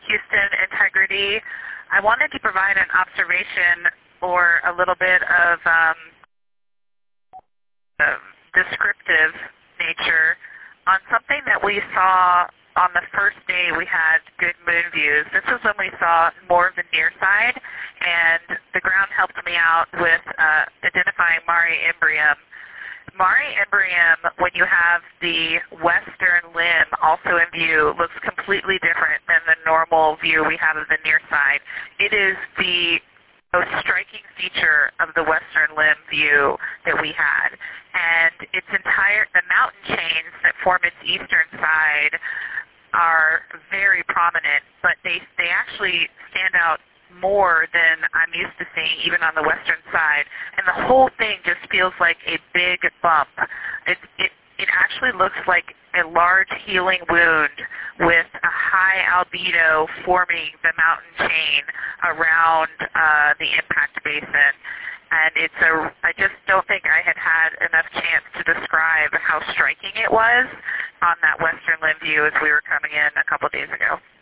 Houston integrity. I wanted to provide an observation or a little bit of descriptive nature on something that we saw on the first day we had good moon views. This is when we saw more of the near side, and the ground helped me out with identifying Mare Imbrium. Mare Imbrium, when you have the western limb also in view, looks completely different than the normal view we have of the near side. It is the most striking feature of the western limb view that we had. And the mountain chains that form its eastern side are very prominent, but they actually stand out more than I'm used to seeing even on the western side. And the whole thing just feels like a big bump. It actually looks like a large healing wound with a high albedo forming the mountain chain around the impact basin. And I just don't think I had enough chance to describe how striking it was on that western limb view as we were coming in a couple days ago.